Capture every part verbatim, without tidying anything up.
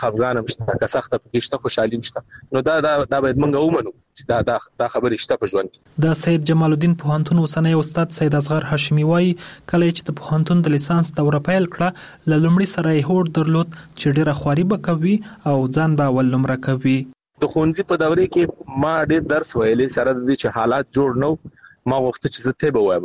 خفګان مشته که سخت پکې شته خوشحالي مشته نو دا دا دا باید موږ ومنو چې دا دا دا خبرې شته په ژوند کې. د سید جمال الدین پوهنتون اوسنی استاد سید اصغر هاشمي وایي کله چې د پوهنتون د لیسانس دوره پیل کړه له لومړي سره یې هوډ درلود چې ډېره خواري به کوي او ځان به اول نمره کوي. د ښوونځي په دوره کې ما ډېر درس ویلې سره د دې چې حالات جوړ نو ما غوښته چې زه طب ووایم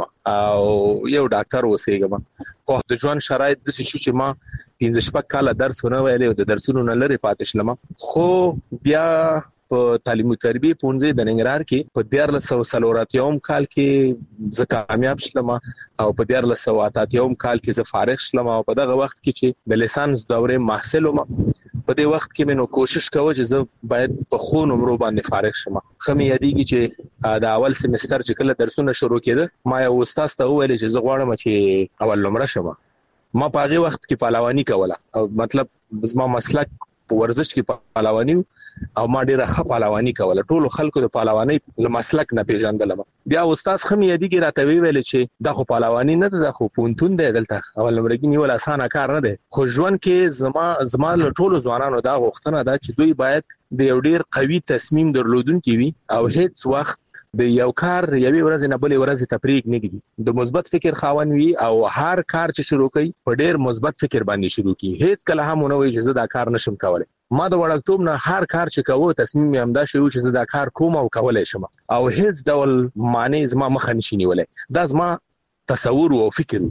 او یو ډاکټر اوسېږم خو د ژوند شرایط داسې شو چې ما پنځه شپږ کاله درس ونه ویلې او د درسونو نه لرې پاتې شلم. خو بیا په تعلیم او تربیه پونځي د ننګرهار کې په دیارلس سوه څلور اتیاوم کال کې زه کامیاب شلم او په دیارلس سوه اته اتیاوم کال کې زه فارغ شلم او په دغه وخت کې چې د لیسانس دوره محصل وم په دې وخت کې مې نو کوشش کوم چې زه باید په خو نمرو باندې فارغ شم. خمه یادېږي چې د اول سمستر چې کله درسونه شروع کېده ما یو استاد ته وویل چې زه غواړم چې اول نمره شم. ما په هغه وخت کې پهلواني کوله او مطلب زما مسلک په ورزش کې پهلواني او ما ډیره ښه پهلواني کوله. ټول خلکو د پهلواني له مسلک نه پیژندلم. بیا استاد خمه یادېږي راته ویل چې دا خو پهلواني نه ده خو پونتون دی دلته اول نمرګي نیول اسانه کار نه دی. خو ژوند کې زما زما له ټولو ځوانانو دا غوښتنه ده چې دوی باید د یو ډیر قوي تصمیم درلودونکي وي او هیڅ وخت د یو کار یوې ورځې نه بلې ورځې تفریق نه کیږي. د مثبت فکر خاوند وي او هر کار چې شروع کوي په ډیر مثبت فکر باندې شروع کوي. هیڅ کله هم نه وایي چې زه دا کار نشم کولای. ما د وړکتوب نه هر کار چې کوو تصمیم یې همدا شوی چې زه دا کار کوم او کولای شم او هیڅ ډول معنی زما مخ نه شي نیولای. دا زما تصور او فکر.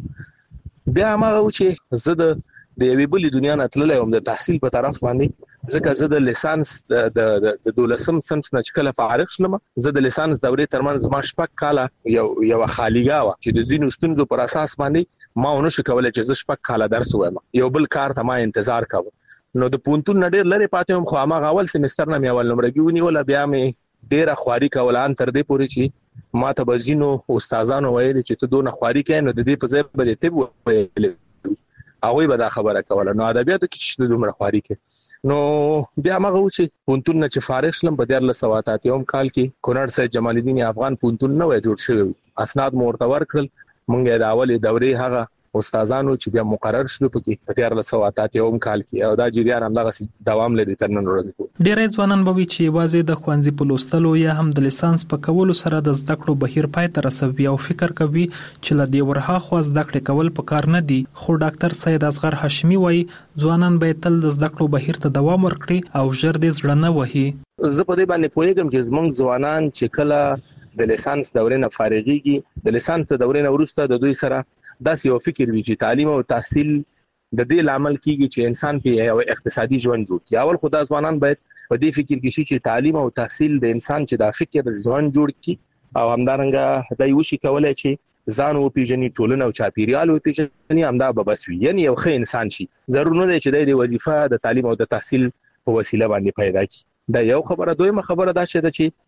بیا ما و چې زه د د یوې بلې دنیا نه تللی وم د تحصیل په طرف باندې ځکه زه د لیسانس د د دولسم صنف نه چې کله فارغ شلم زه د لیسانس دورې ترمنځ ما شپږ کاله یو یو خالیګا وه چې د ځینو ستونزو پر اساس باندې ما ونه شو کولی چې زه شپږ کاله درس ووایم. یو بل کار ته ما انتظار کوم نو د پونتون نه ډېر لرې پاتې وم خو هماغه اول سمستر نه مې اول نمرګي ونیوله. بیا مې ډېره خواري کوله ان تر دې پورې چې ما ته به ځینو استادانو ویل چې ته دونه خواري کوې نو د دې په ځای به دې طب وویلې هغوی به دا خبره کوله. نو ادبیاتو کې چې دومره خواري کوي نو بیا مغه و چې پونتون نه چې فارغ شلم په دیارلس سوه اته اتیاوم کال کې کونړ سید جمال الدین افغان پونتون نه وای جوړ شوی. اسناد مو ورته ورکړل مونږ د اولې دورې هغه استادانو چې بیا مقرر شول پکې په دیارلس سوه اته اتیاوم کال کې او دا جریان همدغه دوام لري تر نن ورځې پورې. ډېری ځوانان به وي چې یوازې د ښوونځي په لوستلو یا هم د لیسانس په کولو سره د زده کړو بهیر پای ته رسوي او فکر کوي چې له دې ورهاخوا زده کړې کول پکار نه دي. خو ډاکټر سید اصغر هاشمي وایي ځوانان باید تل د زده کړو بهیر ته دوام ورکړي او ژر دې زړه نه وهي. زه په دې باندې پوهېږم چې زموږ ځوانان چې کله د لیسانس دورې نه فارغېږي د لیسانس دورې نه وروسته د دوی سره داسې یو فکر وي چې تعلیم او تحصیل د دې لامل کیږي چې انسان په یو اقتصادي ژوند جوړ کړي. اول خدا ځوانان باید په دې فکر کې شي چې تعلیم او تحصیل د انسان چې د فکر ژوند جوړ کړي او همدارنګه دای وشي کولای چې ځان او پیژني ټولنه او چاپیریال او پیژني همدا به بس وي یعنی یو ښه انسان شي. ضرور نه دی چې د وظیفه د تعلیم او د تحصیل په وسیله باندې پیدا کړي. دا یو خبره. دویمه خبره دا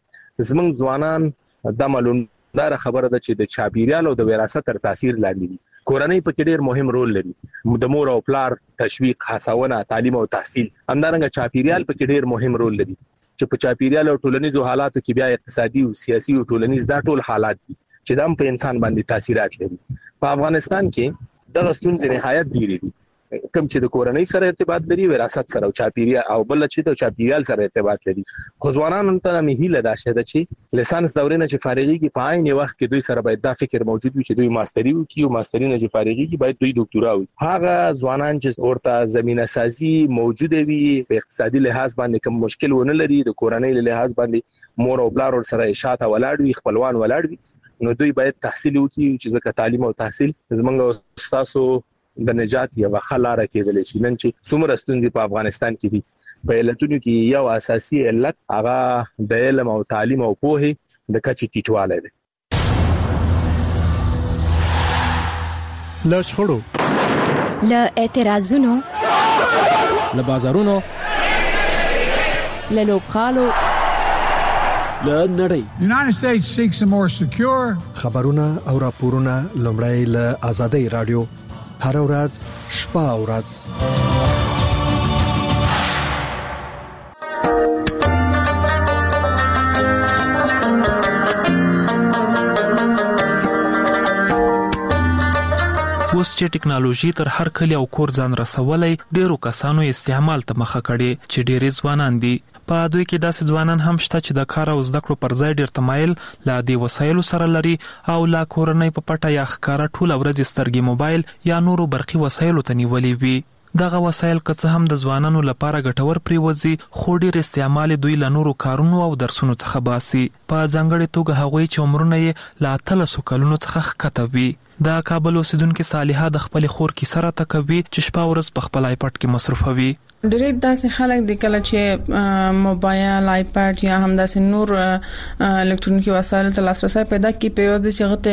چې زمونږ ځوانان د معلوم دا خبره ده چې د چاپیریال او د وراثت تر تاثیر لاندې دي. کورنۍ په کې ډېر مهم رول لري. د مور او پلار تشویق هڅونه تعلیم او تحصیل همدارنګه چاپیریال په کې ډېر مهم رول لري چې په چاپیریال او ټولنیزو حالاتو کې بیا اقتصادي او سیاسي او ټولنیز دا ټول حالات دي چې دا په انسان باندې تاثیرات لري. په افغانستان کې دغه ستونزې نهایت ډېرې دي کوم چې د کورنۍ سره ارتباط لري وراثت سره او چاپیریال او بل چې د چاپیریال سره ارتباط لري. خو ځوانانو ته مې هیله ده چې لیسانس دورې نه چې فارغېږي په عین وخت کې دوی سره باید دا فکر موجود وي چې دوی ماستري وکړي او ماستري نه چې فارغېږي باید دوی ډاکټورا وکړي. هغه ځوانان چې ورته زمينه سازي موجوده وي په اقتصادي لحاظ باندې کوم مشکل ونه لري د کورنۍ لحاظ باندې مور او پلار ور سره شاته ولاړ وي خپلوان ولاړ وي نو دوی باید تحصیل وکړي چې ځکه تعلیم او تحصیل زمونږ استادو د نجات یو خلاره کېدل شي. نن چې څومره ستونزې په افغانستان کې دي په علتونو کې یو اساسي علت هغه د علم او تعلیم او پوهې د کچې ټیټوالی دی. له شخړو له اعتراضونو له بازارونو له لوبغالو له نړۍ United States seeks a more secure خبرونه او راپورونه لومړی له آزادۍ رادیو هر ورځ شپه او ورځ اوس اوس چې ټکنالوژي تر هر کلی او کور ځان رسولای ډیرو کسانو استعمال ته مخه کړي چې ډېر ځوانان دي. په دوی کې داسې ځوانان هم شته چې د کار او زده کړو پر ځای ډېر تمایل لا دې وسایلو سره لري او لا کورنۍ په پټه یا ښکاره ټوله ورځ سترګې موبایل یا نورو برقي وسایلو ته نیولې وي. دغه وسایل که څه هم د ځوانانو لپاره ګټور پریوځي خو ډېر استعمال دوی له نورو کارونو او درسونو څخه باسي. په ځانګړې توګه هغوی چې عمرونه یې له اتلسو کلونو څخه ښکته وي. د کابل اوسیدونکې صالحه د خپلې خور کیسه راته کوي چې شپه ورځ په خپل آیپډ کې مصروفوي. ډېر داسې خلک د کله چې موبایل آیپډ یا هم داسې نور الکترونیکي وسایل ته لاسرسي پیدا کی په یوه د شغته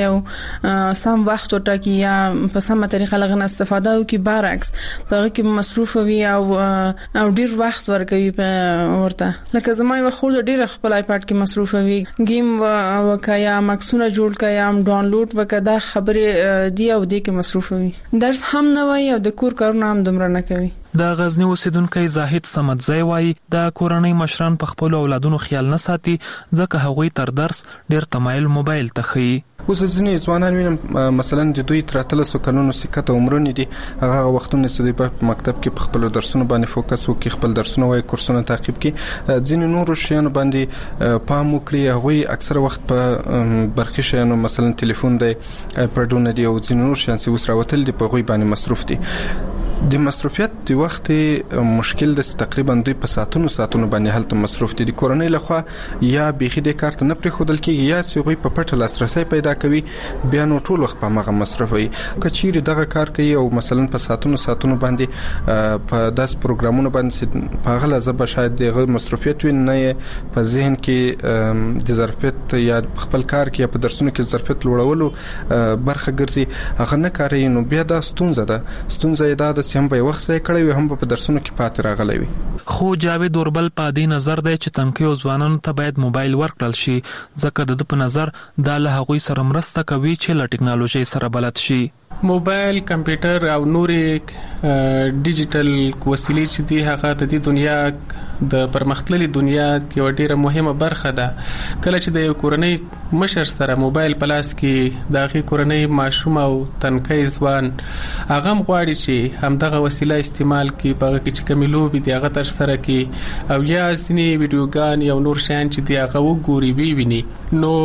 یو سم وخت ورټاکي یا په سمه طریقه لغنه استفاده وکي برعکس په هغه کې مصروف وي او او ډېر وخت ورکوي په ورته. لکه زما یو خور ډېر خپل آیپډ کې مصروف وي، گیم وکیا مکسونه جوړ کیا هم ډاونلوډ وکدا خبره دی او دی کې مصروف وي. درس هم نه وای او د کور کارونه هم دومره نه کوي. د غزنی اوسیدونکو زاهد سمدزی وای د کورنۍ مشران په خپل اولادونو خیال نه ساتي ځکه هغوی تر درس ډیر تمایل موبایل ته خي. اوس ځینې ځوانان وینم مثلا د دوی تر اتلسو کلونو سکته عمرونه دي هغه وختونه چې دوی په مکتب کې په خپل درسونو باندې فوکس وکړي، خپل درسونه وای کورسونه تعقیب کړي، ځینې نور شیانو باندې پام وکړي. هغه اکثر وخت په برخي شیانو مثلا ټلیفون دی، آیپډونه دي او ځینې نور شیان چې وسره وتل دي په غوي باندې مصروف دي. د مصروفیت د وخت مشکل د تقریبا دوی په ساعتونو ساعتونو باندې هلته مصروف دي. د کورنۍ لخوا یا بيخي د کار ته نه پرې خودل کېږي یا چې غوي په پټه لاسرسي پیدا کوي بیا نو ټول وخت په مغه مصروف وي. کچېری دغه کار کوي او مثلا په ساعتونو ساعتونو باندې په داس پروګرامونو باندې په غلا زب شاید دغه مصروفیت وي نه په ذهن کې د ظرفیت یا خپل کار کې په درسونو کې ظرفیت لوړولو برخه ګرځي هغه نه کوي. نو بیا دا ستونزه ده ستونزه ده د هم په وخت ځای کړی هم په درسونو کې پاتې راغلی وي. خو جاوید اوربل په دې نظر دی چې تنکیو ځوانانو ته باید موبایل ورکړل شي ځکه د په نظر دا له هغوی سره مرسته کوي چې له ټکنالوژي سره بلد شي. موبایل، کمپیوټر او نورې ډیجیټل وسیلې چې دي هغه د دې دنیا د پرمختللي دنیا کې یو ډیره مهمه برخه ده. کله چې د یو کورنۍ مشر سره موبایل په لاس کې د هغې کورنۍ ماشوم او تنکی ځوان هغه هم غواړي چې همدغه وسیله استعمال کړي، په هغه کې چې کومې لوبې دي هغه ترسره کړي او یا ځینې ویډیوګان یا نور شیان چې دي هغه وګوري وویني. نو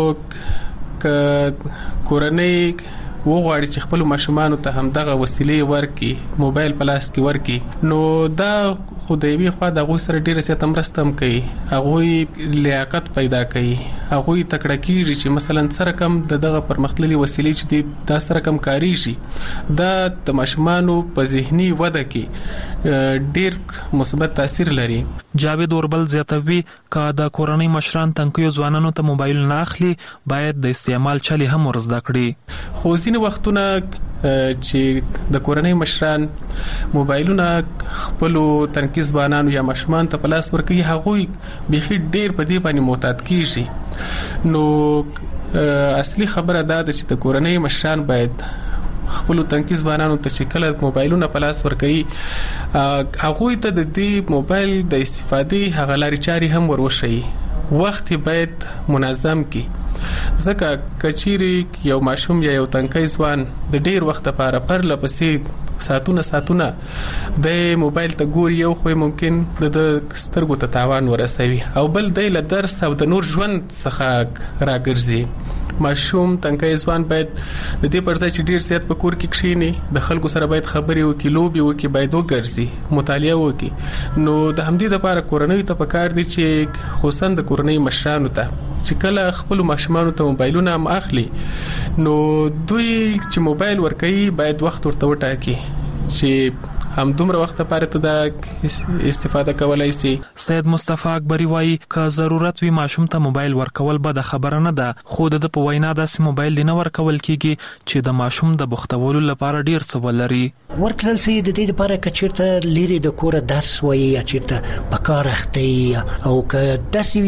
که کورنۍ وغواړي چې خپل ماشومان ته هم دغه وسیلې ورکړي، موبایل په لاس کې ورکړي، نو دا خو د یوې خوا د هغوی سره ډېره زیاته مرسته هم کوي، هغوی لیاقت پیدا کوي، هغوی تکړه کېږي چې مثلا سره کم د دغه پرمختللي وسیلې چې دي دا سره کم کاریږي. دا د ماشومانو په ذهني وده کې ډېر مثبت تاثیر لري. جاوید اوربل زیاتوي که د کورنۍ مشران تنکیو ځوانانو ته موبایل نه اخلي باید د استعمال چلي هم ورزده کړي. خو ځینې وختونه چې د کورنۍ مشران موبایلونه خپلو تنکي ځوانانو یا ماشومان ته په لاس ورکوي هغوی بیخي ډېر په دې باندې معتاد کېږي. نو اصلي خبره دا ده چې د کورنۍ مشران باید خپل تنکي ځوانانو ته چې کله موبایلونه په لاس ورکوي هغوی ته د دې موبایل د استفادې هغه لارې چارې هم وروښيي. وخت باید منظم کړي ځکه کچېری یو ماشوم یا یو تنکی ځوان د ډیر وخت لپاره پر لپسې ساتونه ساتونه د موبایل ته ګوري یو خو ممکن د سترګو ته تاوان ورسوي او بل د له درس او د نور ژوند څخه راګرځي. ماشوم تنکی ځوان باید د دې پر ځای چې ډیر زیات په کور کې کښیني د خلکو سره باید خبرې وکړي، لوبې وکړي، باید وګرځي، مطالعه وکړي. نو د همدې لپاره کورنۍ ته پکار دي چې خصوصا د کورنۍ مشرانو ته چې کله خپل ماشومان ته موبایلونه هم اخلي نو دوی چې موبایل ورکوي باید وخت ورته وټاکي چې هم دومره وخت لپاره ته د استفاده کولای شي. سید مصطفی اکبری وایي که ضرورت وي ماشوم ته موبایل ورکول به د خبره نه ده، خو د په وینا داسې موبایل دی نه ورکول کیږي چې د ماشوم د بوختولو لپاره ډیر څه ولري. ورکړل سي د دې لپاره کچېرته لري د کور درس وایي یا چېرته په کار اخته او که داسې وي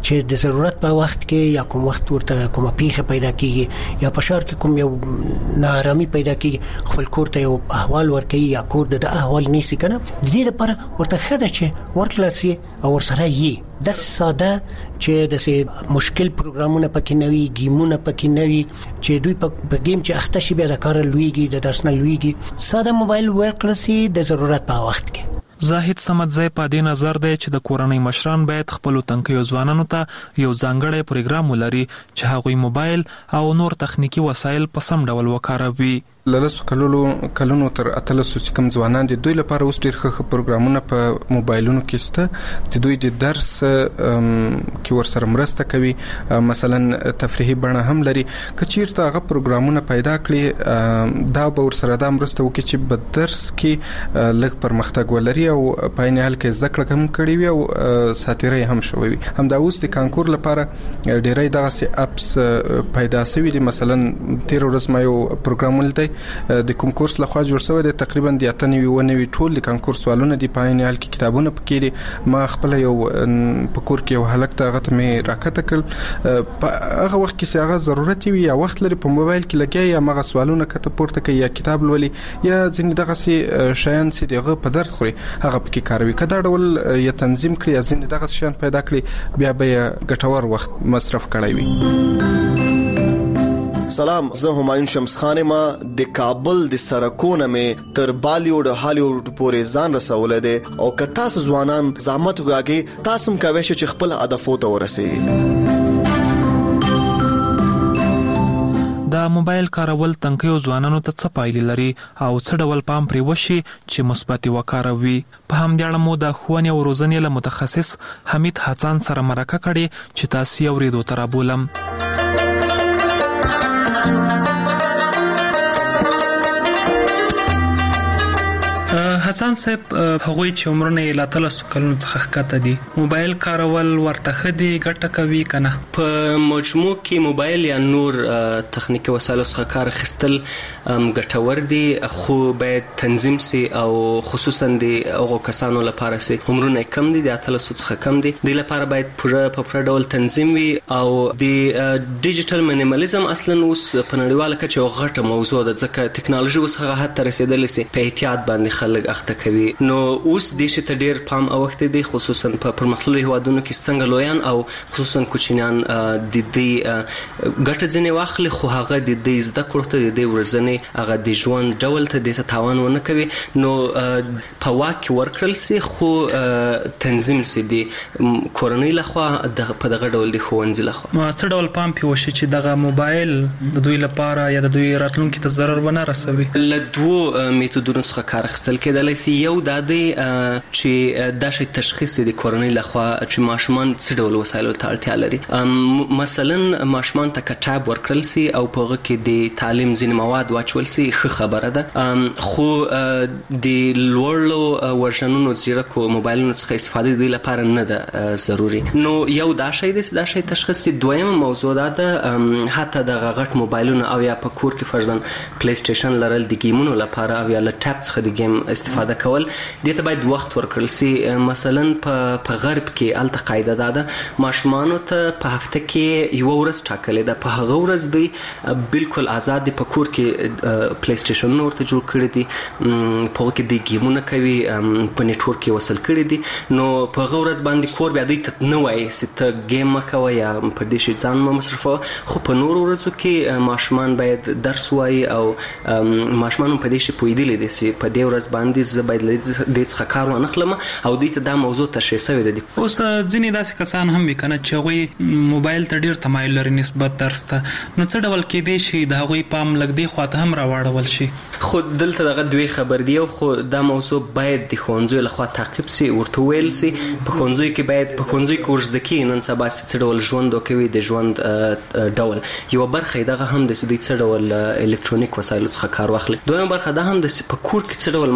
چې د ضرورت په وخت کې یا کوم وخت ورته کومه پیښه پیدا کیږي یا په شهر کې کوم یو نارامي پیدا کیږي خپل کور ته یو احوال ورکړي یا کور د احوال نیسي کنه د دې لپاره ورته خده چې ورکلاسي او ورسره یي د ساده چې د سي مشکل پروګرامونه پکې نوي گیمونه پکې نوي چې دوی په گیم چې اخته شي بیا د کار لویږي د درس نه لویږي ساده موبایل ورکلاسي د ضرورت په وخت کې زاهد سمدزی په دې نظر دی چې د کورنۍ مشران باید خپل تنکیو ځوانانو ته یو ځانګړی پروګرام ولري چې هغوی موبایل او نور تخنیکی وسایل په سم ډول وکاروي. لاسو کلونو کلونو تر اتلسو چې کوم ځوانان دي دوی لپاره اوس ډېر ښه پروګرامونه په موبایلونو کې شته چې دوی د درس کې ورسره مرسته کوي مثلا تفریحي بڼه هم لري کچیرته هغه پروګرامونه پیدا کړي دا به ورسره د مرسته وکړي چې په درس کې لږ پرمختګ ولري او په عین حال کې زده کړه هم کړي وي او ساتیري هم شوي هم دا اوس د کانکور لپاره ډېرې دغه سي اپس پیدا شوي دي مثلا تیر ورځ ما یو پروګرام ولته د کوم کورس لخوا جوړ شوی دی تقریبا د اتنوي ونوي ټول د کانکور سوالونه دی په عین حال کې کتابونه پکې دي ما خپل یو په کور کې یو هلک ته غته مې راکته کړ په هغه وخت کې هغه ضرورت وي یا وخت لري په موبایل کې لګي یا مغه سوالونه کته پورته کوي یا کتاب لولي یا ځینې دغه سي شیان سي دغه په درس خوري هغه پکې کاروي کدا ډول یا تنظیم کړی یا ځینې دغه شیان پیدا کړی بیا به ګټور وخت مصرف کړی وي. سلام زه همایون شمس خان ما د کابل د سرکونه مې تر بالیوډ هالیوډ پورې ځان رسول دي او که تاسو ځوانان زحمت وکړئ تاسو هم کوئ چې خپل هدفو ته ورسیږئ. د موبایل کارول تنکیو ځوانانو ته څه پایلې لري او څه ډول پام پرې وشي چې مثبت وکاروي په همدې اړه مو د ښوونې او روزنې له متخصص حمید حسن سره مرکه کړې چې تاسو یې اورېدو ته رابولم. حسن صاحب هغوی چې عمرونه یې لا تلسو کلونو څخه ښکته دي موبایل کارول ورته خدي ګټه کوي کنه په مجموع کې موبایل یا نور تخنیکی وسایل څخه کار اخیستل ګټور دي خو باید تنظیم سي او خصوصا د هغو کسانو لپاره سي عمرونه کم دي د اتلسو څخه کم دي د لپاره باید پوره په پوره ډول تنظیم وي او د ډیجیټل مینیمالیزم اصلا اوس په نړیواله کچه یو غټه موضوع ده ځکه ټکنالوژي اوس هغه حد ته رسیدلې سي په احتیاط باندې خلک اخته کوي نو اوس د شي ته ډیر پام اوخته دي خصوصا په پرمختللو هیوادونو کې څنګه لویان او خصوصا کوچنیان د دې ګټه ځنې واخلي خو هغه د دې زده کړو ته د ورځنې هغه د ژوند ډول ته د تاوان ونه کوي نو په واکه ورکړل سي خو تنظیم سي دي کورنۍ لخوا د په دغه ډول د خوندې لخوا ما څه ډول پام پیوشي چې دغه موبایل د دوی لپاره یا د دوی راتلونکو ته ضرر ونه رسوي له دوه میتودونو څخه کار اخیستل کېدای سي یو د دې چې د شي تشخیص د کورنۍ لخوا چې ماشومان څه ډول وسایلو ته اړتیا لري مثلا ماشومان ته کتاب ورکړل سي او په هغه کې د تعلیم ځینې مواد واچول سي ښه خبره ده خو د لوړلو ورژنونو زیرکو موبایلونو څخه استفاده د لپاره نه ده ضروري نو یو دا شی د دا شی تشخیص دویمه موضوع ده حتی د غټ موبایلونو او یا په کور کې فرضاً پلی سټیشن لرل د گیمونو لپاره او یا لپټاپ څخه د گیم استفاده کول دې ته باید وخت ورکړل سي مثلا په په غرب کې الته قاعده ده ماشومان ته په هفته کې یو ورځ ټاکلې ده په هغه ورځ دی بالکل آزاد په کور کې پلی سټیشن ورته جوړ کړی دي په کې د گیمونه کوي په نتورک کې وصل کړی دي نو په هغه ورځ باندې کور بیا دې نه وایي چې ته گیم کوي یا په دې شي ځان مصرفه خو په نور ورځو کې ماشومان باید درس وایي او ماشومان په دې شي پویدل دي چې په دې ورځ باندې ز باید د څخه کار ونه خلم او دې ته دا موضوع تشریح شوی دی اوس ځینې داسې کسان هم وکنه چې غوي موبایل ته ډیر تمایل لري نسبت درس ته نو څه ډول کې دی شي دا غوي پام لګ دی خواته هم راوړول شي خو دلته دغه دوی خبر دی خو دا موضوع باید د خونځو لخوا تعقیب سي ورته ویل سي په خونځو کې باید په خونځو کې ورزده کې نن سبا څه ډول ژوند کوي د ژوند ډول یو برخه دغه هم د سدي څه ډول الکترونیک وسایلو څخه کار واخلي دویم برخه ده هم د په کور کې څه ډول ماشومان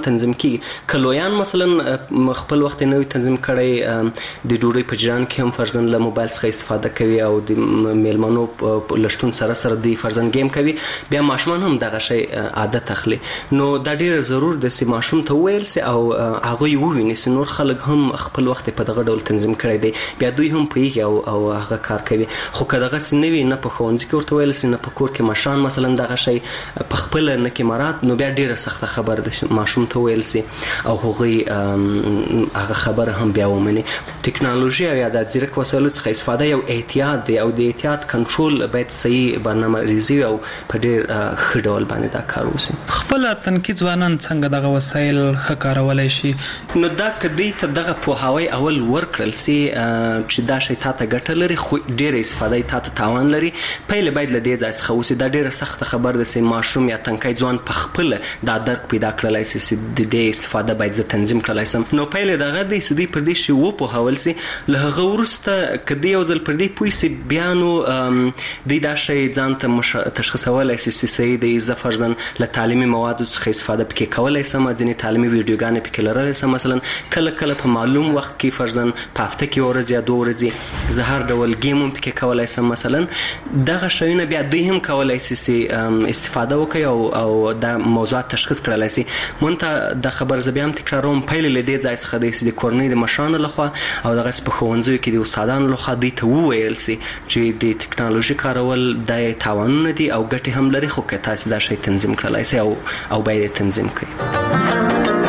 تنظیم کیږي. کلویان مثلا خپل وخت نه تنظیم کړي د ډوډۍ په جران کې هم فرزن له موبایل څخه استفاده کوي او د میلمنو لشتون سره سره دی فرزن گیم کوي، بیا ماشومان هم دغه شی عادت اخلي. نو دا ډیر ضرور د سي ماشوم ته ویل سي او هغه یو ویني سي نور خلک هم خپل وخت په دغه ډول تنظیم کړی دی، بیا دوی هم پیږي او او هغه کار کوي. خو کداغه سنوي نه په خوندې کې ورته ویل سي نه په کور کې ماشان مثلا دغه شی په خپل نه کې مراد، نو بیا ډیره سخته خبر ده ماشوم ته ویل سي او هغه هغه خبره هم بیا ومني. ټکنالوژي او یا د ځیرک وسایلو څخه استفاده یو احتیاط دی او د احتیاط کنټرول باید صحیح برنامه ریزي او په ډیر ښه ډول باندې دا کار وشي. خپل تنکي ځوانان څنګه دغه وسایل ښه کارولای شي؟ نو دا کدی ته دغه پوهاوی اول ورکړل سي چې دا شی تاسو ګټه لري خو ډیر استفاده تاسو تاوان لري، پهل باید له دې ځای څخه وسی. دا ډیره سخته خبر ده چې ماشوم یا تنکي ځوان په خپل دا درک پیدا کړلای سي چې د دې استفاده باید ز تنظیم کړلای سم. نو پهل دغه د سدي پر دې شی وو په حواله سي له هغه ورسته کدی یو ځل پر دې پوي سي بیانو د دا شی ځان ته تشخیصولای سي چې د زفرزن له تعلیمي موادو څخه استفاده پکې کولای سم، ځینې تعلیمي ویډیوګانې پکې لرلای سم، مثلا کله کله په معلوم وخت کې فرزن په هفته کې ورځ یا دوه ورځې زهر ډول گیم هم پکې کولای سم. مثلا دغه شیونه بیا دوی هم کولای سي استفاده وکړي او او دا موضوعات تشخیص کړلای سي. مونته د خبر زبیام تکراروم پهل له دې ځای څخه د کورنۍ د مشرانو لخوا او دغه په ښوونځیو کې د استادانو لخوا دوی ته وویل سي چې د ټکنالوژي کارول د تاوانونه دي او ګټې هم لري، خو که تاسو دا شی تنظیم کړلای سي او او باید تنظیم کړئ.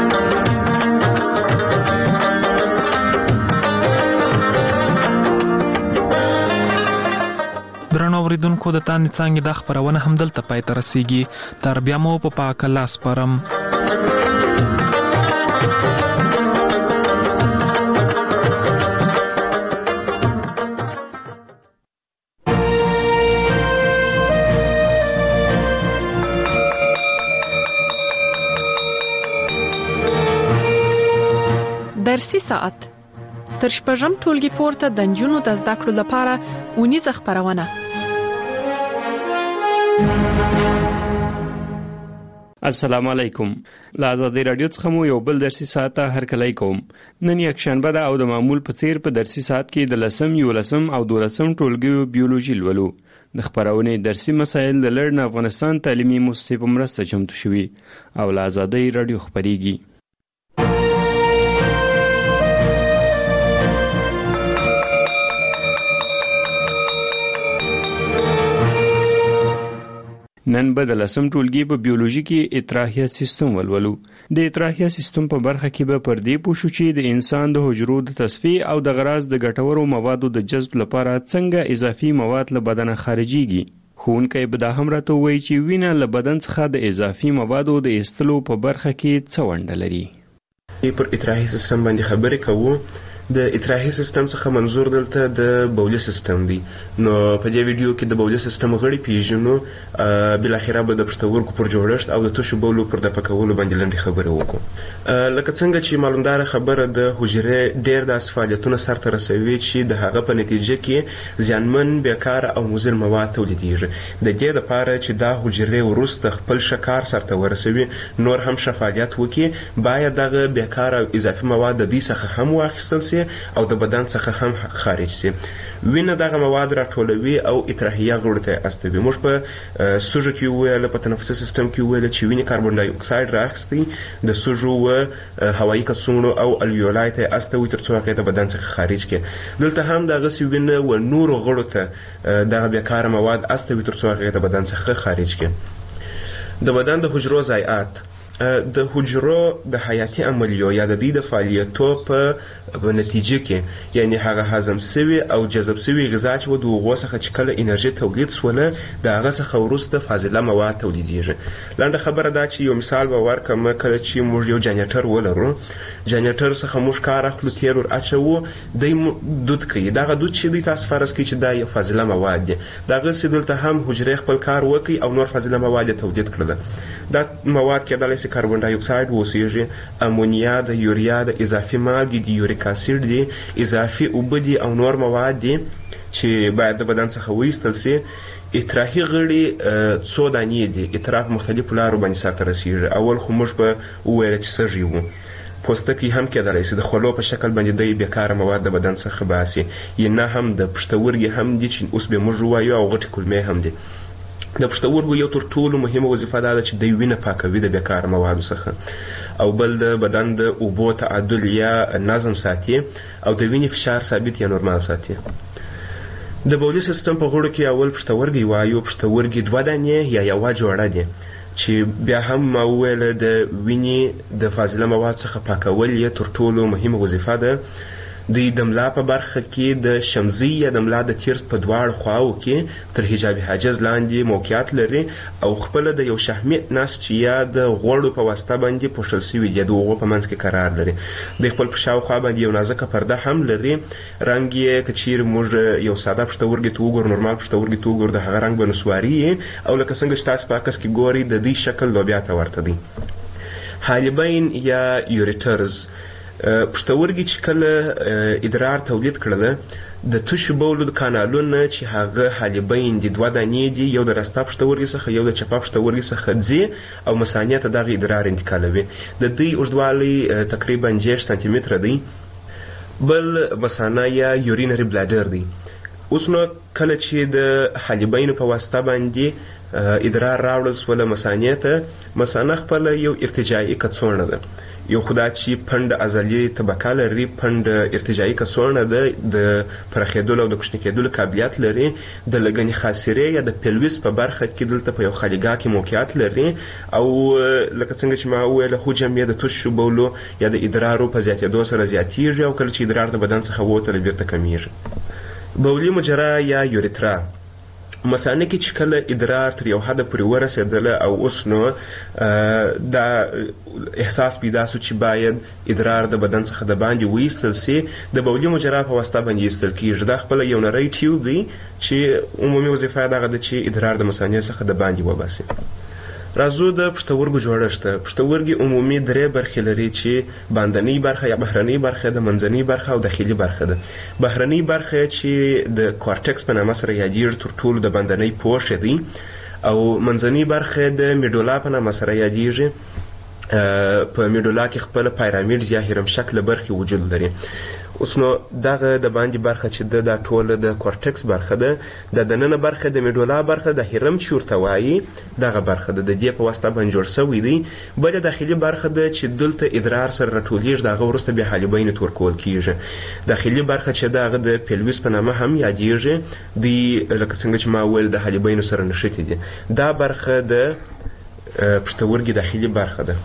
درنو اوریدونکو د تاند څنګه د خبرونه هم دلته پای ته رسیږي. تر بیا مو په پاک الله سپارم. درسي ساعت تر شپږم ټولګي پورته د نجونو د زده کړو لپاره ونیزه خبرونه. السلام علیکم. له آزادۍ رادیو څخه مو یو بل درسي ساعت هر کله کوم. نن یک شنبه ده او د معمول په څیر په درسي ساعت کې د لسم یو لسم او دولسم ټولګیو بیولوژي لولو. د خبرونې درسي مسایل د لړن افغانستان تعلیمي مؤسسې په مرسته چمتو شوي او له آزادۍ رادیو خبريږي. نن به د لسم ټولګي په بیولوژي کې اطراحیه سیستم ولولو. د اطراحیه سیستم په برخه کې به پر دې پوښو چې د انسان د حجرو د تصفیه او د غراض د ګټورو موادو د جذب لپاره څنګه اضافي مواد له بدن خارجيږي. ښوونکی به دا هم راته وایي چې وینه له بدن څخه د اضافي موادو د ایستلو په برخه کې څه ونډه لري. پر اطراحیه سیستم باندې خبرې کوو. د اطراحي سیستم څخه منظور دلته د بولي سیستم دی. نو په دې ویډیو کې د بولي سیستم غړي پیژنو، بل اخره به د پښتورګو پر جوړښت او د تشو بولو پر دفع کولو باندې لنډه خبره وکړو. لکه څنګه چې معلومدار خبره د حجرې ډېر د فعالیتونو سرته رسوي چې د هغه په نتیجه کې زیانمن بیکار او مضر مواد تولیدېږي. د دې لپاره چې دا حجرې وروسته خپل شکار سرته ورسوي نور هم شفاعت وکړي، باید دغه بیکار او اضافي مواد د دې څخه هم واخیستل شي او د بدن څخه هم خارج شي. وینه دغه مواد راټولوي او اطراحیه غړو ته استوي. موږ په سوژه کې ویل، په تنفسي سیستم کې ویل چې وینه کاربن ډای اکساید راخستي د سوژو او هوایي کڅوړو او الویولای ته استوي ترڅو هغه د بدن څخه خارج کړي. دلته هم دغه سی وینه او نور غړو ته دغه بیکاره مواد استوي ترڅو هغه د بدن څخه خارج کړي. د بدن د حجرو ضایعات د حجرو د حیاتي عملیو یا د دې د فعالیتو په نتیجه کې، یعنی هغه هضم شوی او جذب شوی غذا چې د هغو څخه چې کله انرژي تولید سوله د هغه څخه وروسته فاضله مواد تولیدېږي. لنډه خبره دا چې یو مثال به ورکړم. کله چې موږ یو جنریټر ولرو، جنریټر څخه موږ کار اخلو، تیر ور اچوو، دی دود کوي. دغه دود چې دی تاسو فرض کړئ چې دا یو فاضله مواد دی. دغه څه دلته هم حجرې خپل کار وکړي او نور فاضله مواد تولید کړل. دا مواد کېدای شي کاربن ډای اکساید وسیږي، امونیا د یوریا د اضافي مالګې د یوریک اسید دي، اضافي اوبه دي او نور مواد دي چې باید د بدن څخه وایستل سي. اطراحي غړي څو دانې دي، اطراف مختلفو لارو باندې سرته رسیږي. اول خو موږ به وویل چې سږي وو، پوستکی هم کېدلی سي د خولو په شکل باندې دی بیکاره مواد د بدن څخه باسي، یا نه هم د پښتورګي هم دي چې اوس به موږ ووایو، او غټې کولمې هم دي. د پښتورګو یو تر ټولو مهمه وظیفه دا ده چې دوی وینه پاکوي د بیکاره موادو څخه، او بل د بدن د اوبو تعادل یا نظم ساتي، او د وینې فشار ثابت یا نورمال ساتي. د بولي سیستم په غړو کې اول پښتورګي وایو. پښتورګي دوه دانې یا یوه جوړه دي چې بیا هم ما وویل د وینې د فاضله مواد څخه پاکول یې تر ټولو مهمه وظیفه ده. دوی د ملا په برخه کې د شمزي یا د ملا د تیرس په دواړو خواو کې تر حجاب حاجز لاندې موقعیت لري، او خپله د یو شحمي نسج یا د غوړو په واسطه باندې پوښل سوي دي، د هغو په منځ کې قرار لري. د خپل په شاوخوا باندې یو نازکه پرده هم لري. رنګ یې که چیرې موږ یو ساده پښتورګي ته وګورو، نورمال پښتورګي ته وګورو، د هغه رنګ به نسواري، او لکه څنګه چې تاسو په عکس کې ګورئ د دې شکل لوبیا ته ورته دی. حالبین یا یوریټرز پښتورګي چې کله ادرار تولید کړله، د تشو بولو د کانالونه چې هغه حالبین دي دوه دانې دي، یو د راسته پښتورګي څخه یو د چپه پښتورګي څخه ځي او مثانې ته دغه ادرار انتقالوي. د دوی اوږدوالی تقریبا دېرش سانتي متره دی. بل مثانه یا یورینري بلاډر دی. اوس نو کله چې د حالبینو په واسطه باندې ادرار راوړل سوله مثانې ته، مثانه خپله یو ارتجاعي کڅوړه ده. یو خدا چې پنډ عضلي طبقه لري، پنډ ارتجاعي کڅوړه ده، د پراخېدلو او د کوچني کېدلو قابلیت لري. د لګنې خاصرې یا د پیلویس په برخه کې دلته په یو خالیګاه کې موقعیت لري، او لکه څنګه چې ما وویل حجم یې د تشو بولو یا د ادرارو په زیاتېدو سره زیاتیږي، او کله چې ادرار د بدن څخه ووتله بیرته کمیږي. بولي مجرا یا یوریترا مثانه کې چې کله ادرار تر یو حده پورې ورسېدله، او اوس نو دا احساس پیدا سو چې باید ادرار د بدن څخه د باندې وایستل سي، د بولي مجرا په واسطه باندې ایستل کېږي. دا خپله یو نری ټیوب دی چې عمومي وظیفه یې دغه ده چې ادرار د مثانې څخه د باندې وباسي. راځو د پښتورګو جوړښت. پښتورګي عمومي درې برخې لري چې باندنۍ برخه یا بهرنۍ برخه ده، منځنۍ برخه او داخلي برخه ده. بهرنۍ برخه چې د کورټکس په نامه سره یادیږي تر ټولو د باندنۍ پوښ دی، او منځنۍ برخه د میډولا په نامه سره یادیږي. په میډولا کې خپل پیرامیډز یا هرم شکل برخې وجود لري. اوس نو دغه د باندې برخه چې ده دا ټوله د کورټکس برخه ده، د دننه برخه د میډولا برخه د هرم چې ورته وایي دغه برخه ده، د دې په واسطه باندې جوړ سوی دی. بله داخلي برخه ده چې دلته ادرار سره راټولیږي، د هغه وروسته بیا حالبینو ته ورکول کېږي. داخلي برخه چې ده هغه د پیلویس په نامه هم یادیږي، دی لکه څنګه چې ما وویل د حالبینو سره نښتې دي. دا برخه د پښتورګي داخلي برخه ده.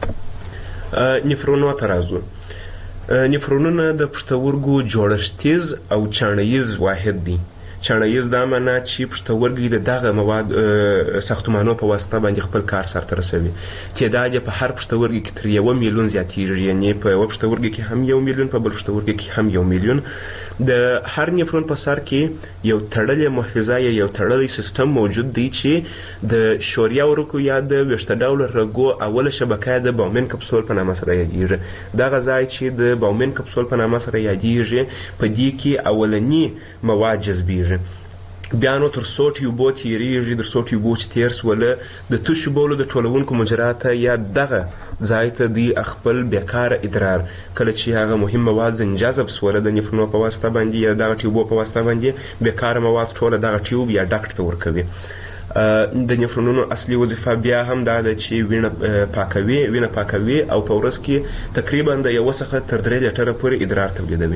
نفرونو ته راځو. نفرونونه د پښتورګو جوړښتیز او چاڼیز واحد دی. چاڼیز دا معنا چې پښتورګي د دغه مواد ساختمانو په واسطه باندې خپل کار سرته رسوي. تعداد یې په هر پښتورګي کې تر یوه میلیون زیاتیږي، یعنې په یوه پښتورګي کې هم یو میلیون، په بل پښتورګي کې هم یو میلیون. د هر نفرون په سر کې یو تړلی محفظه یا یو تړلی سیستم موجود دی چې د شوریه ورکو یا د ویښته ډوله رګو اوله شبکه د باومن کپسول په نامه سره یادیږي. دغه ځای چې د باومن کپسول په نامه سره یادیږي، په دې کې اولني مواد جذبیږي. بیا نو تر څو ټیوبو تیریږي، تر څو ټیوبو چې تیر سوله د تشو بولو د ټولونکو مجرا ته یا دغه ځای ته دی خپل بیکاره ادرار، کله چې هغه مهم مواد ځنې جذب سوله د نفرونو په واسطه باندې یا دغه ټیوبو په واسطه باندې، بیکاره مواد ټوله دغه ټیوب یا ډکټ ته ورکوي. د نفرونونو اصلي وظیفه بیا هم دا ده چې وینه پاکوي وینه پاکوي او په ورځ کې تقریبا د یوه څخه تر درې لیټره پورې ادرار تولیدوي.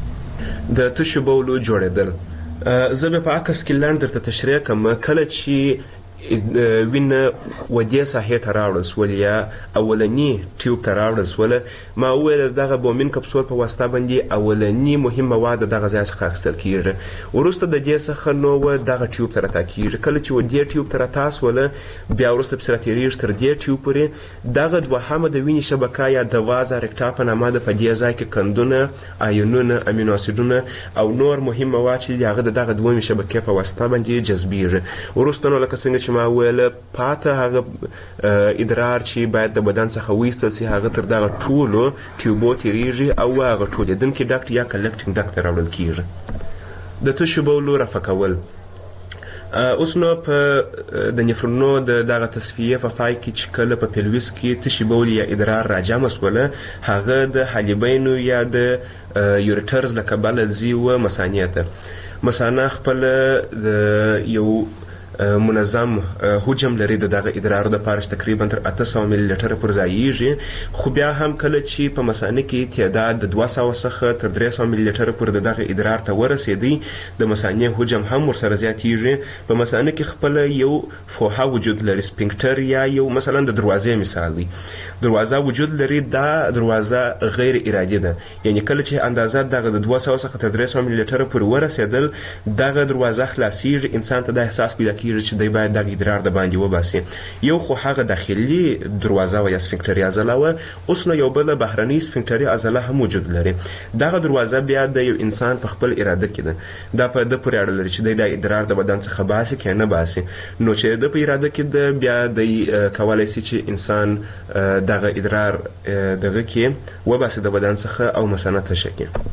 د تشو بولو جوړېدل زه به په عکس کې لنډ درته تشریح کوم. کله چې وینه ودې ساحې ته راوړل سول یا اولني ټیوب ته راوړل سوله، ما وویل دغه بومین کپسول په واسطه باندې اولني مهم مواد دغه ځای څخه اخیستل کېږي، وروسته د دې څخه نو دغه ټیوب ته راتا کېږي. کله چې دې ټیوب ته راتا سوله، بیا وروسته پسې راتېرېږي تر دې ټیوب پورې. دغه دوهمه د وینې شبکه یا د وازه رکټا په نامه ده. په دې ځای کې کندونه، آیونونه، امینو اسیدونه او نور مهم مواد چې هغه د دغه دویمې شبکې په واسطه باندې جذبېږي. وروسته نو لکه څنګه چې ما ویل پاته هغه ادرار چې باید د بدن څخه وایستل سي، هغه تر دغه ټولو ټیوبو تیریږي او هغه ټولېدونکي ډکټ یا کلکټینګ ډکټ ته راوړل کېږي. د تشو بولو رفع کول. اوس نو په د نفرونو د دغه تصفیه په پای کې چې کله په پیلویس کې تشي بول یا ادرار راجم وسوله هغه د حالبینو یا د یورټرز له کبله ځي و مثانې ته. مثانه خپل د یو منظم حجم لري د دغه ادرار د پاره تقریبا تر اته سوه ملي لیټر پر ځایږي، خو بیا هم کله چې په مثانه کې تعداد د دوه سوه څخه تر درې سوه ملي لیټر پر دغه ادرار ته ورسېدی د مثانې حجم هم ورسره زیاتیږي. په مثانه کې خپل یو فوحه وجود لري، سپینکټر یا یو مثلا د دروازې مثال دی، دروازه وجود لري. دا دروازه غیر ارادي ده، یعنی کله چې اندازه دغه د دوه سوه څخه تر درې سوه ملي لیټر پر ورسېدل دغه دروازه خلاصیږي، انسان ته د احساس پیدا کیږي چې دی باید دغه ادرار د باندې وباسي. یو خو هغه داخلي دروازه و یا سفنکتري عضله و، اوس نو یو بل بهرني سفنکتري عضله هم وجود لري. دغه دروازه بیا د یو انسان په خپل اراده کې ده، دا په د پورې اړه لري چې دی د ادرار د بدن څخه باسي که نه باسي. نو چې د په اراده کې ده بیا د کولای شي چې انسان دغه ادرار دغه کې وباسي د بدن څخه او مثانه تشه کړي.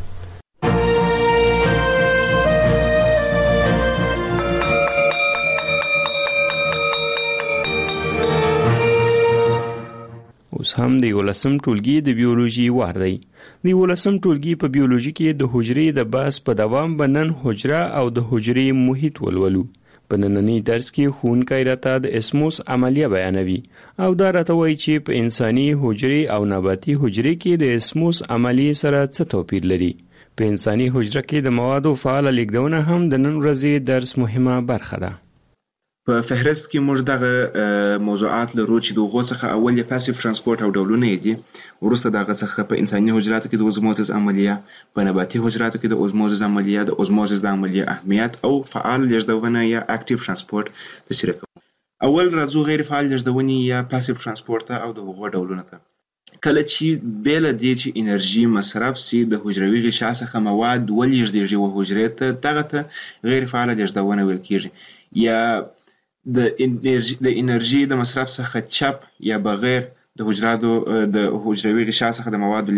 اوس هم د یولسم ټولګي د بیولوژي وار دی. د یولسم ټولګي په بیولوژي کې د حجرې د بحث په دوام به نن حجره او د حجرې محیط ولولو. په نننی درس کې ښوونکی راته د اسموس عملیه بیانوي او دا راته وایي چې په انساني حجرې او نباتي حجرې کې د اسموس عملیې سره څه توپیر لري. په انساني حجره کې د موادو فعاله لیږدونه هم د نن ورځې درس مهمه برخه ده. په فهرست کې موږ دغه موضوعات لرو چې د هغو څخه اول یې پاسیو ترانسپورت او ډولونه یې دي، وروسته دغه څخه په انساني حجراتو کې د اوزموزس عملیه، په نباتي حجراتو کې د اوزموزس عملیه، د اوزموزس د عملیه اهمیت او فعال لیږدونه یا اکټیو ترانسپورت تشریح کوو. اول راځو غیر فعال لیږدونې یا پاسیو ترانسپورت او د هغو ډولونه ته. کله چې بیله دې چې انرژي مصرف سي د حجروي غشا څخه مواد ولېږدېږي و حجرې ته، دغه ته غیر فعاله لیږدونه ویل کېږي. یا د انرژي د انرژي د مصرف څخه چپ یا بغیر د حجراتو د حجروي غشا څخه د موادو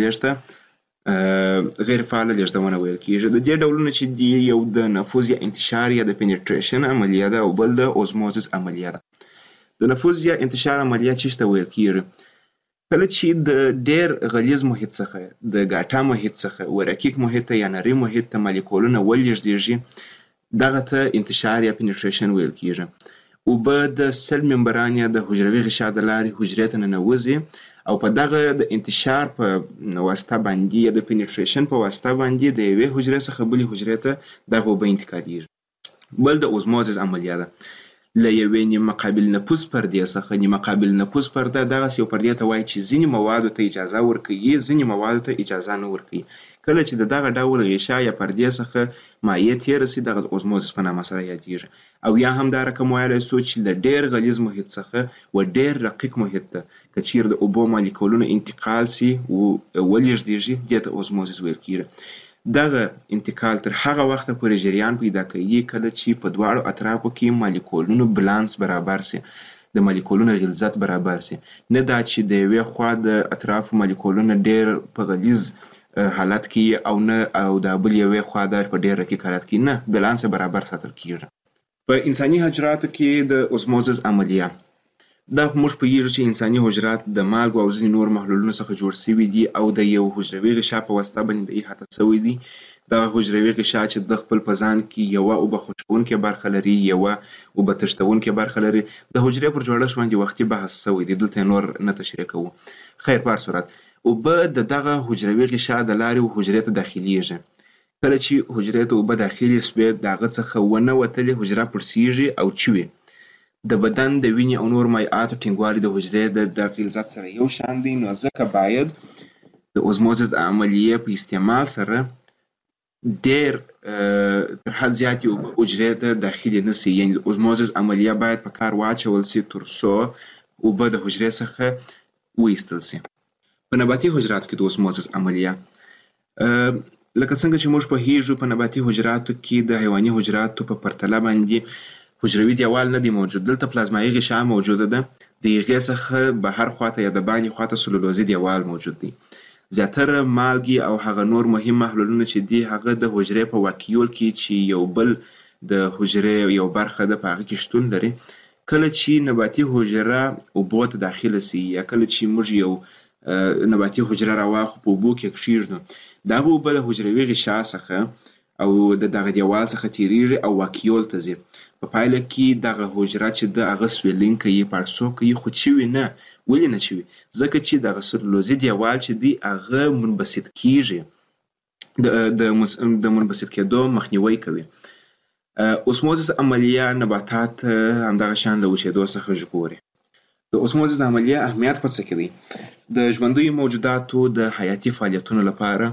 لیږد غیر فعاله لیږدونه ویل کېږي. د دې ډولونه چې دي یو د نفوذ یا انتشار یا د پینیټریشن عملیه ده او بل د اوزموزس عملیه ده. د نفوذ یا انتشار عملیه څه ته ویل کېږي؟ کله چې د ډېر غلیظ محیط څخه د ګاټا محیط څخه ورکیک محیط یا نري محیط ته مالیکولونه ولېږدېږي، دغه ته انتشار یا پینیټریشن ویل کېږي. اوبه د سل ممبران یا د حجروي غشا د لارې حجرې ته ننوځي او په دغه د انتشار په واسطه باندې یا د پینیټریشن په واسطه باندې د یوې حجرې څخه بلې حجرې ته دغه اوبه انتقالېږي. بل د اوزموزس عملیه ده. له یوې نیمه قابل نفوذ پردې څخه نیمه قابل نفوذ پرده دغسې یو پردې ته وایي چې ځینې موادو ته اجازه ورکوي، ځینې موادو ته اجازه نه ورکوي. کله چې د دغه ډول غشا یا پردې څخه مایع تېره سي دغه د اوزموزس په نامه سره یادېږي. او یا هم دا رقم ویلی سو چې له ډېر غلیظ محیط څخه و ډېر رقیق محیط ته که چیرې د اوبو مالیکولونه انتقال سي و ولېږدېږي، دې ته اوزموزس ویل کېږي. دغه انتقال تر هغه وخته پورې جریان پیدا کوي کله چې په دواړو اطرافو کې مالیکولونو بالانس برابر سي، د مالیکولونو غلظت برابر سي، نه دا چې د یوې خوا د اطرافو مالیکولونه ډېر په غلیظ حالت کې او نه او د بل یوې خوا د په ډېر رقیق حالت کې، نه، بالانس برابر ساتل کېږي. په انساني حجراتو کې د اوزموزس عملیه دا موږ پوهیږو چې انساني حجرات د مالګو او ځینې نور محلولونو څخه جوړ شوي دي او د یو حجروي غشا په واسطه باندې د احاطه شوي دي. دغه حجروي غشا چې د خپل په ځان کې یوه اوبه خوشبونکې برخه لري، یوه اوبه تښتونکې برخه لري. د حجرې پر جوړښت باندې وختي بحث شوی دی، دلته نور نه تشریح کوو. خیر، په هر صورت اوبه د دغه حجروي غشا د لارې حجرې ته داخلیږي. کله چې حجرې ته اوبه داخلي سوې، د هغه څخه ونه وتلې حجره پړسیږي او چوي. د بدن د وینې او نور مایعاتو ټینګوالی د حجرې د غلظت سره یو شان دی، نو ځکه باید د اوزموزس د عملیې په استعمال سره ډېر تر حد زیاتې اوبه حجرې ته داخلي نه سي. یعنې د اوزموزس عملیه باید په کار واچول سي تر څو اوبه د حجرې څخه وایستل سي. په نباتي حجراتو کې د اوزموزس عملیه لکه څنګه چې موږ پوهیږو، په نباتي حجراتو کې د حیواني حجراتو په پرتله باندې حجروي دیوال نه دی موجود. دلته پلازمایي غشا موجوده ده، د هغې څخه بهر خواته یا د باندې خواته سلولوزي دیوال موجود دی. زیاتره مالګي او هغه نور مهم محلولونه چې دي هغه د حجرې په واکیول کې چې یو بل د حجرې یو برخه ده په هغه کې شتون لري. کله چې نباتي حجره اوبو ته داخله سي یا کله چې موږ یو نباتي حجره راواخو په اوبو کې کښیږدو دغه اوبه له حجروي غشا څخه او د دغه دیوال څخه تیریږي او واکیول ته ځي. په پایله کې دغه حجره چې د هغه سویلینګ کوي پړسو کوي خو چوي نه. ولې نه چوي؟ ځکه چې دغه سلولوزي دیوال چې دی هغه منبسط کیږي د د منبسط کېدو مخنیوي کوي. اوسموزیس عملیه نباتات همدغه شان له وچېدو څخه ژغوري. د اوسموزیس عملیه اهمیت په څه کې دی؟ د ژوندیو موجوداتو د حیاتي فعالیتونو لپاره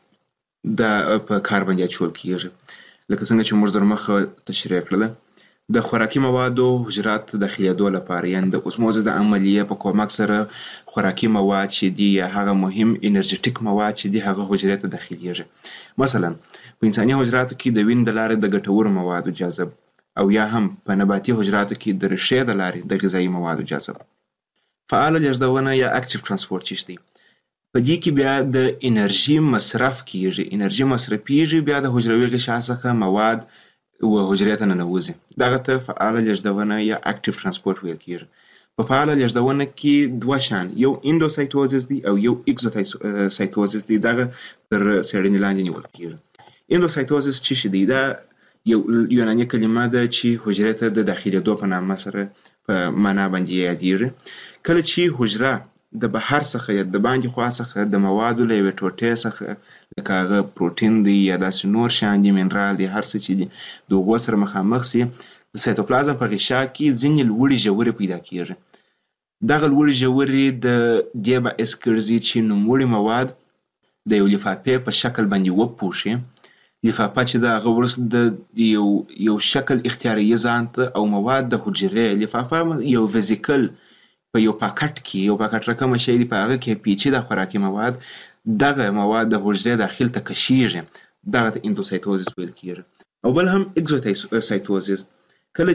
د په کار باندې اچول کیږي. لکه څنګه چې موږ در مخه تشریح کړله د خوراکي موادو حجرات داخليدو لپاره یعنی د اوسموزیس د عملیه په کومک سره خوراکي مواد چې دي یا هغه مهم انرژیټیک مواد چې دي هغه حجرې ته داخليږي. مثلا په انساني حجراتو کې د وین د لارې د ګټورو موادو جذب او یا هم په نباتي حجراتو کې د ریښې د لارې د غذایي موادو جذب. فعال لېږدونه یا اکټیو ترانسپورت چی دی؟ په دې کې بیا د انرژي مصرف کیږي. انرژي مصرفیږي بیا د حجروي غشا څخه مواد و حجرې ته ننوځي. دغه ته فعال لېږدونه یا اکټیو ترانسپورت ویل کیږي. په فعال لېږدونه کې دوه شان یو اندوسایټوزس دی او یو اکزوسایټوزس دی. دغه تر څېړنې لاندې نیول کیږي. اندوسایټوزس څه شی دی؟ دا یو یوناني کلمه ده چې حجرې ته د داخلېدو په نامه سره په معنا باندې یادېږي. کله چې حجره د بهر څخه یا د باندې خوا څخه د موادو له یوې ټوټې څخه لکه هغه پروټین دی یا داسې نور شیان دي منرال دي هر څه چې دي د هغو سره مخامخ سي د سایتوپلازم په غشا کې ځینې لوړې ژورې پیدا کیږي. دغه لوړې ژورې د دې باعث ګرځي چې نوموړي مواد د یو لفافې په شکل باندې وپوښي. لفافه چې د هغه وروسته د یو یو شکل اختیاري ځان ته او مواد د حجرې لفافه یو ویزیکل په یو پاکټ کې یو پاکټ رقم شي دی په هغه کې پیچیده خوراکي مواد دغه مواد د حجرې داخل ته کشیږي. دغه ته اندوسایټوزس ویل کیږي. او بل هم اکزوسایټوزس کله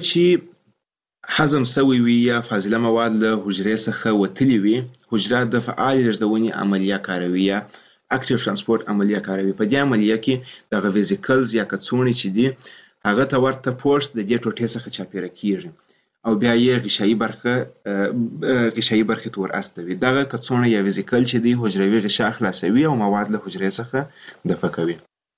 چې هضم سوی وي یا فاضله مواد له حجرې څخه وتلي وي حجره د فعال لېږدونې عملیه کاروي یا اکټیو ترانسپورت عملیه کاروي. په دې عملیه کې دغه ویزیکلز یا کڅوړې چې دي هغه ته ورته پوسټ د دې ټوټې څخه چاپیره کیږي او بیا یې غشایي برخه غشایي برخه تور استوي. دغه کڅوړه یا ویزیکل چې دی حجروي غشا خلاصوي او مواد له حجرې څخه دفع کوي.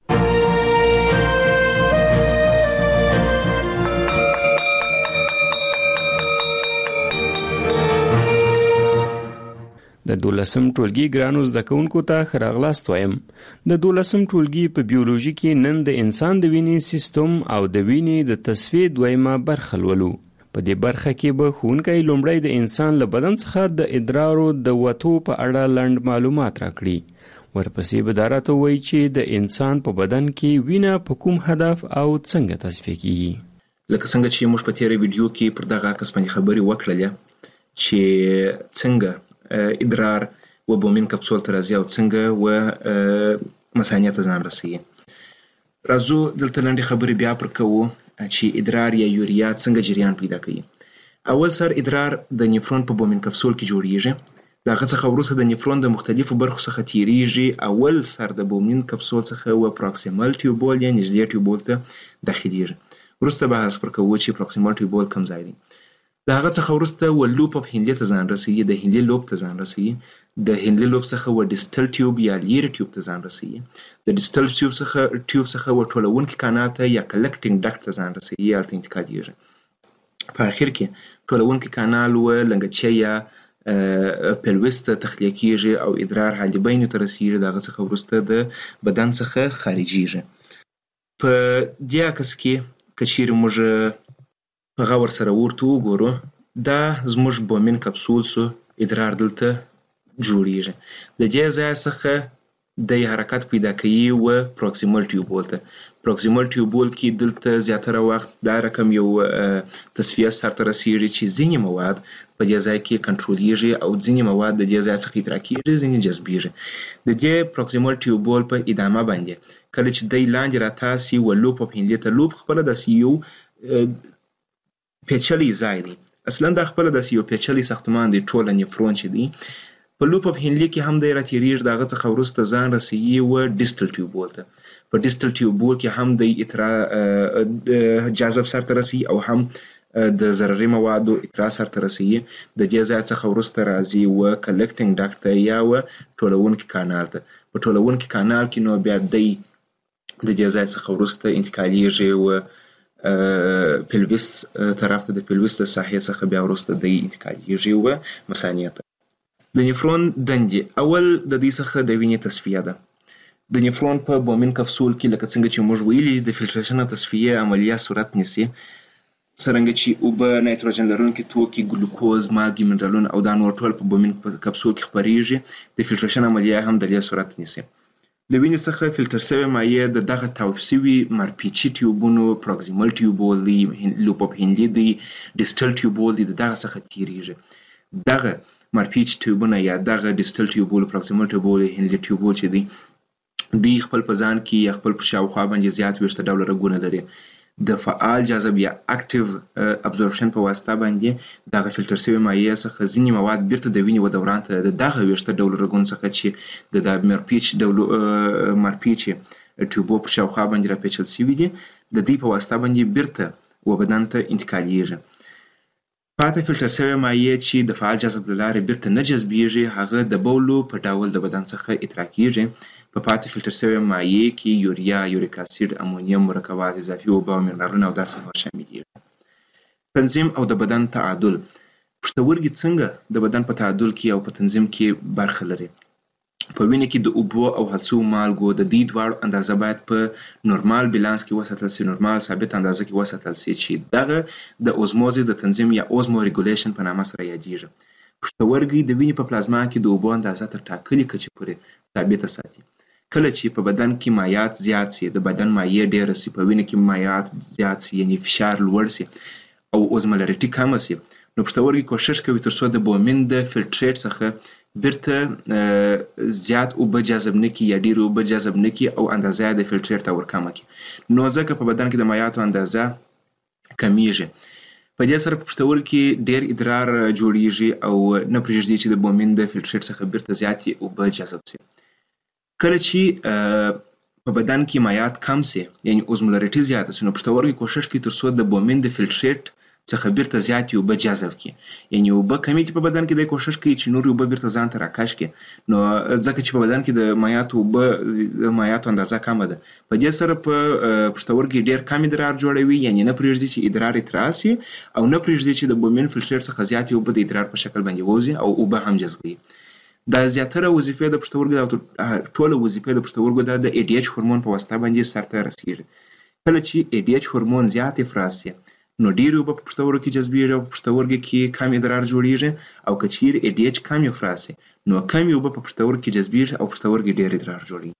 د دولسم ټولګي ګرانو زده کوونکو ته ښه راغلاست وایم. د دولسم ټولګي په بیولوژي کې نن د انسان د وینې سیستم او د وینې د تصفیې دویمه برخه لولو. په دې برخه کې به ښوونکی لومړی د انسان له بدن څخه د ادرارو د وتو په اړه لنډ معلومات راکړي. ورپسې به دا راته ووایي چې د انسان په بدن کې وینه په کوم هدف او څنګه تصفیه کیږي. لکه څنګه چې موږ په تیره ویډیو کې پر دغه عکس باندې خبرې وکړلې چې څنګه ادرار و بومین کپسول ته راځي او څنګه و مثانې ته ځان رسوي. راځو دلته لنډې خبرې بیا پر کوو چې ادرار یا یوریا څنګه جریان پیدا کوي. اول سر ادرار د نیفرون په بومین کپسول کې جوړیږي. د هغه څخه وروسته د نیفرون د مختلفو برخو څخه تیریږي. اول سر د بومین کپسول څخه و پروکسیمال ټیوبول یا نږدې ټیوبول ته داخليږي. وروسته بحث پر کوو چې پروکسیمال ټیوبول کوم ځای دی. د هغه څخه وروسته و لوپ اف هینلې ته ځان رسوي. د هینلې لوب ته ځان رسوي. د هینلې لوب څخه و ډیسټل ټیوب یا لیری ټیوب ته ځان رسوي. د ډیسټل ټیوب څخه ټیوب څخه و ټولونکي کانال ته یا کلکټینګ ډاکټ ته ځان رسوي یا ته انتقالېږي. په اخر کې ټولونکي کانال و لنګچې یا پلوس ته تخلیه کیږي او ادرار حالبین ته رسیږي. دغه څخه وروسته د بدن څخه خارجيږي. په دې عکس کې کچیر موږ په غور سره ورته وګورو دا زموږ بومین کپسول سو ادرار دلته جوړیږي. د دې ځای څخه د حرکت پیدا کوي و پروکسیمال ټیوبول ته. پروکسیمال ټیوبول کې دلته زیاتره وخت دا رقم یو تصفیه سره رسیږي چې ځینې مواد په دې ځای کې کنټرولېږي او ځینې مواد د دې ځای څخه ادرار کیږي ځینې جذبېږي. د دې پروکسیمال ټیوبول په ادامه باندې کله چې د لاندې راتاسي و لوپ په هینلې ته لوپ خپل د یو پیچلی ځای دی. اصلا دا خپل د یو پیچلی ساختمان دی. ټول نیفرون چې دی په لوپ اف هینلي کې هم د راتیریږي دغه څخه وروسته ځان رسیږي و ډیسټل ټیوبول ته. په ډیسټل ټیوبول کې هم د اترا جذب سره رسي او هم د ضرري موادو اترا سره رسیږي. د دې ځای څخه وروسته راځي و کلکټینګ ډاکټ ته یا و ټولونکي کانال ته. په ټولونکي کانال کې نو بیا د د دې ځای څخه وروسته انتقالیږي و پلویس طرف ته، د پلویس د ساحې څخه بیا وروسته د انتقالیږي و مثانې ته. د نفرون دندې اول د دې څخه د وینې تصفیه ده. د نفرون په بومین کپسول کې لکه څنګه چې موږ ویلي د فلټریشن او تصفیه عملیه صورت نیسي، څرنګه چې اوبه، نایتروجن لرونکي توکي، ګلوکوز، مالګې، منرالونه او دا نور ټول په بومین کپسول کې خپریږي. د فلټریشن عملیه هم د دې صورت نیسي. له وینې څخه فلټر شوی مایع د دغه تاوپ شوي مارپیچي ټیوبونو، پروکسیمل ټیوبول دی، لوپ اف هینلي دی، ډیسټل ټیوبول دی، د دغه څخه تیریږي. دغه مارپیچ ټیوبونه یا دغه ډیسټل ټیوبول، پروکسیمل ټیوبول، هینلي ټیوبول چې دی دوی خپل په ځان کې یا خپل په شاوخوا باندې زیات ویشته ډوله رګونه لري. د فعال جذب یا اکټیو ابزورپشن په واسطه باندې دغه فلټر شوی مایع څخه ځینې مواد بیرته د وینې و دوران ته د دغه ویشته ډوله رګونو څخه چې د مارپیچ ډولو مارپیچ ټیوبو په شاوخوا باندې راپیچل شوي دي، د دې په واسطه باندې بیرته و بدن ته انتقالیږي. پاتې فلټر شوی مایع چې د فعال جذب له لارې بیرته نه جذبیږي هغه د بولو په ډول د بدن څخه اطراح کیږي. په پاتې فلټر شوی مایع کې یوریا، یوریک اسید، امونیم، مرکبات اضافي اوبه او منرالونه او داسې نور شامل دي. تنظیم او د بدن تعادل. پښتورګي څنګه د بدن په تعادل کې او په تنظیم کې برخه لري؟ په وینې کې د اوبو او هلڅو مالګو د دې دواړو اندازه باید په نورمال بیلانس کې وساتل شي، نورمال ثابت اندازه کې وساتل شي چې دغه د اوزموزس د تنظیم یا اوزمو ریګولیشن په نامه سره یادیږي. پښتورګي د وینې په پلازما کې د اوبو اندازه تر ټاکلې کچې پورې ثابته ساتي. کله چې په بدن کې مایعات زیات شي، د بدن مایع ډېره شي، په وینه کې مایعات زیات شي، یعنی فشار لوړ شي او اوزمولریټي کمه شي، نو پښتورګي کوشش کوي تر څو د بومین د فلټریټ څخه بیرته زیات اوبه جذب نه کړي یا ډېرې اوبه جذب نه کړي او اندازه یې د فلټریټ ته ورکمه کړي. نو ځکه په بدن کې د مایعاتو اندازه کمیږي. په دې سره په پښتورګي کې ډېر ادرار جوړیږي او نه پرېږدي چې د بومین د فلټریټ څخه بیرته زیاتې اوبه جذب شي. کله چې په بدن کې مایعات کم شي، یعنی اوزمولریټي زیاته شي، نو پښتورګي کوشش کوي تر څو د بومین د فلټریټ څخه بیرته زیاتې اوبه جذب کړي. یعنی اوبه کمې دي په بدن کې، دی کوشش کوي چې نورې اوبه بیرته ځان ته راکش کړي. نو ځکه چې په بدن کې د مایعاتو اوبه د مایعاتو اندازه کمه ده، په دې سره په پښتورګي ډېر کم ادرار جوړوي، یعنی نه پرېږدي چې ادرار اترا شي او نه پرېږدي چې د بومین فلټریټ څخه زیاتې اوبه د ادرار په شکل باندې ووځي او اوبه هم جذبوي. دا زیاتره وظیفې د پښتورګو د ټوله وظیفې د پښتورګو د ای ډي ایچ هورمون په واسطه باندې سرته رسیږي. کله چې ای ډي ایچ هورمون زیات افراز شي، نو ډېرې اوبه په پښتورګو کې جذبیږي او په پښتورګو کې کم ادرار جوړیږي، او که چیرې ای ډي ایچ کم افراز شي، نو کمې اوبه په پښتورګو کې جذبیږي او پښتورګي ډېر ادرار جوړوي.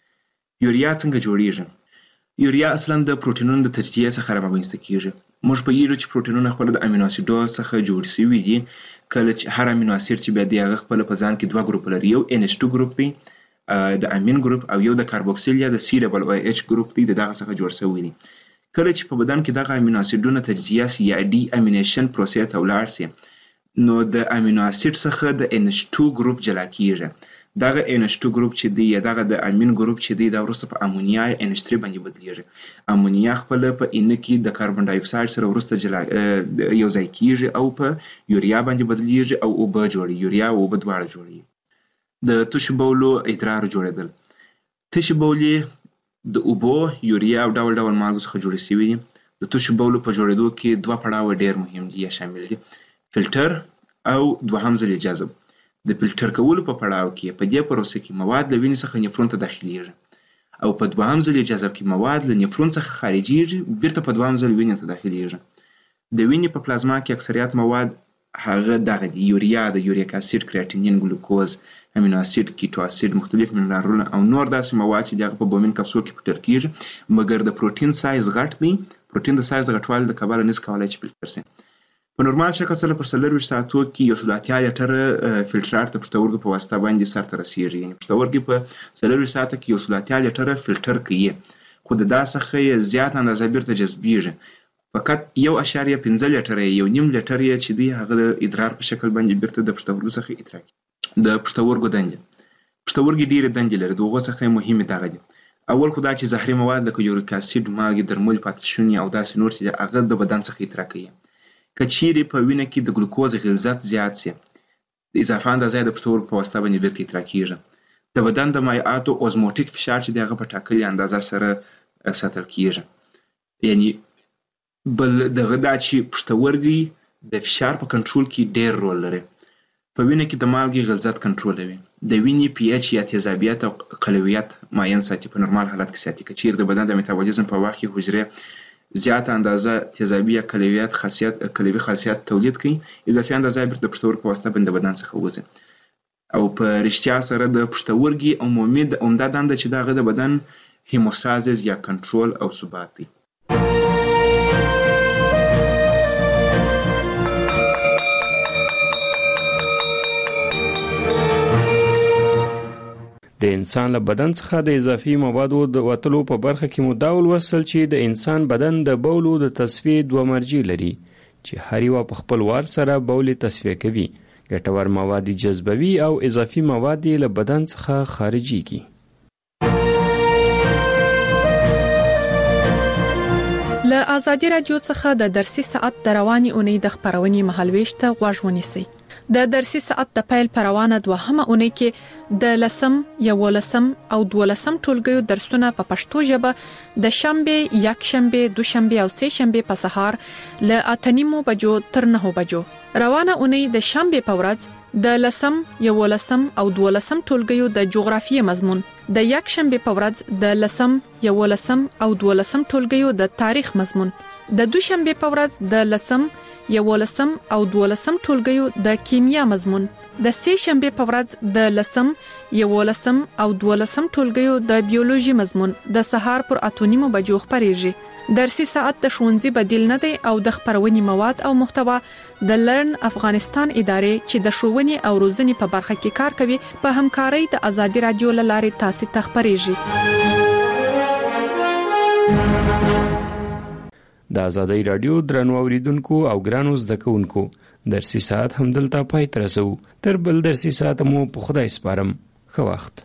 یوریا څنګه جوړیږي؟ یوریا اصلا د پروټینونو د تجزیې څخه رامنځته کیږي. موږ پوهیږو چې پروټینونه خپل د امینو اسیدو څخه جوړ شوي دي. کله چې هر امینو اسید چې بیا دی هغه خپل په ځان کې دوه ګروپ لري، یو ان ایچ ټو ګروپ دی د امین ګروپ، او یو د کاربوکسیل یا د سی ډبل او ایچ ګروپ دی، د دغه څخه جوړ شوی دی. کله چې په بدن کې دغه امینو اسیدونه تجزیه شي یا ډي امینیشن پروسې ته ولاړ شي، نو د امینو اسید څخه د ان ایچ ټو ګروپ جلا کیږي. دغه ان ایچ ټو ګروپ چې دی یا دغه د امین ګروپ چې دی دا وروسته په امونیا یا ان ایچ تھری باندې بدلیږي. امونیا خپل په ان کې د کاربن ډای اکساید سره وروسته جلا یو ځای کیږي او په یوریا باندې بدلیږي او اوبه جوړي، یوریا او اوبه دواړه جوړي. د تشو بولو ادرار جوړیدل. تشو بولې د اوبو، یوریا او ډول ډول مالګو څخه جوړې شوي دي. د تشو بولو په جوړېدو کې دوه پړاوه ډېر مهم دي یا شامل دي، فلټر او دوهم ځل جذب. د فلټر کولو په پړاو کې په دې پروسه کې مواد له وینې څخه نفرون ته داخليږي او په دوهم ځل جذب کې مواد له نفرون څخه خارجيږي، بیرته په دوهم ځل وینې ته داخليږي. د وینې په پلازما کې اکثریت مواد هغه دغه دي: یوریا، د یوریک اسید، کریاتینین، ګلوکوز، امینو اسید، کیټو اسید، مختلف منرالونه او نور داسې مواد چې دغه په بومین کپسول کې فلټر کیږي. مګر د پروتین سایز غټ دی. پروتین د سایز غټوالي د کبله نس کولای چې فلټر شي. په نورمال شکل سره په څلورویشت ساعتو کې یو سل اتیا لیټره فلټرات د پښتورګو په واسطه باندې سرته رسیږي. یعنې پښتورګي په څلورویشت ساعته کې یو سل اتیا لیټره فلټر کوي، خو د دا څخه یې زیات اندازه بیرته جذبیږي. فقط یو اشاریه پنځه لیټره یو نیم لیټر یې چې دی هغه د ادرار په شکل باندې بیرته د پښتورګو څخه ادرار کیږي. د پښتورګو دندې. پښتورګي ډېرې دندې لري، د هغو څخه مهمې دغه دي. اول خو دا چې زهري مواد لکه یوریک اسید، مالګې، درمل، پاتشوني او داسې نور چې هغه د بدن څخه اطراح کوي. که چیرې په وینه کې د ګلوکوز غلظت زیات سي، د اضافه اندازه د پښتورګو په واسطه باندې بیرته اطراح کیږي. د بدن د مایعاتو اوزموټیک فشار چې دغه په ټاکلې اندازه سره ساتل کیږي. یعنی بل دغه دا چې پښتورګي د فشار په کنټرول کې ډېر رول لري. په وینه کې د مالګې غلظت کنټرولوي، د وینې پی ایچ یا تیزابیت او قلویت ماین ساتي، په نورمال حالت کې ساتي. که چیرې د بدن د میتابولیزم په وخت کې حجرې زیاته اندازه تیزابي یا قلویت خاصیت قلوي خاصیت تولید کوي، اضافي اندازه بیرته د پښتورګو په واسطه باندې بدن څخه وځي. او په رښتیا سره د پښتورګي عمومي د عمده دنده چې دغه د بدن هیموستازیس یا کنټرول او ثبات دی. د انسان له بدن څخه د اضافي موادو د وتلو په برخه کې مو دا ولوستل چې د انسان بدن د بولو د تصفیې دوه مرجع لري چې هر یو په خپل وار سره بول تصفیه کوي، ګټور مواد جذبوي او اضافي مواد له بدن څخه خارجيږي. له آزادي رادیو څخه د درسي ساعت د رواني اونۍ د خبرونې مهالويش ته غوږ ونیسئ. د درسي ساعت د پیل پروانه دوهمه اونۍ کې د لسم، یولسم او دولسم ټولګیو درسونه په پښتو ژبه د شنبه، یکشنبه، دوشنبه او سه شنبه په سهار له اتنیمو بجو تر نهو بجو. روانه اونۍ د شنبه په ورځ د لسم، یولسم او دولسم ټولګیو د جغرافیې مضمون، د یکشنبه په ورځ د لسم، یولسم او دولسم ټولګیو د تاریخ مضمون، د دوشنبه په ورځ د لسم، یولسم او دولسم ټولګیو د کیمیا مضمون، د سه شنبه په ورځ د لسم، یولسم او دولسم ټولګیو د بیولوژي مضمون د سهار پر اتونیمو بجو خبريږي. درسي ساعت د ښوونځي بدیل نه دی او د خبرونې مواد او محتوا د لرن افغانستان ادارې چې د ښوونې او روزنې په برخه کې کار کوي په همکارۍ د آزادي رادیو لارې تاسو ته خبريږي. د آزادۍ رادیو درنو اوریدونکو او ګرانو زده کوونکو، درسي ساعت هم دلته پای ته رسو. تر بل درسي ساعت مو په خدای سپارم. ښه وخت.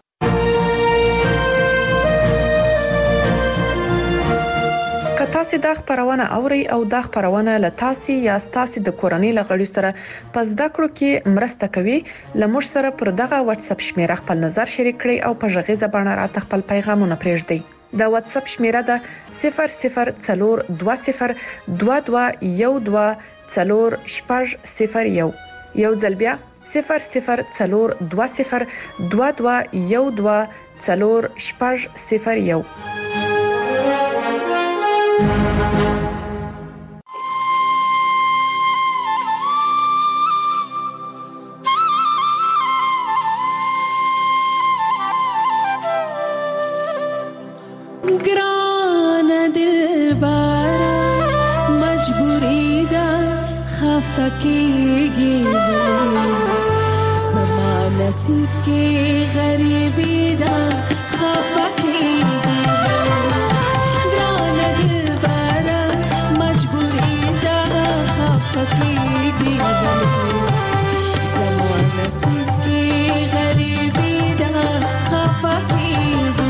که تاسو د خبرونه اوري او د خبرونه له تاسو یا تاسو د کورنۍ لغړی سره پس د کړو کې مرسته کوي، لمر سره پر دغه واتس اپ شمیره خپل نظر شریک کړئ او په ژغې زبانه را خپل پیغامونه پرېږدئ. د واتس اپ شمیره ده صفر صفر څلور دوه صفر دوه دوه یو دوه څلور شپږ صفر یو. یو ځل بیا صفر صفر څلور دوه صفر دوه دوه یو دوه څلور شپږ صفر یو. फकीगी समा नसीब की गरीबी दा खफकीगी गाना दिल बारा मजबूरी दा खफकीगी समा नसीब की गरीबी दा खफकीगी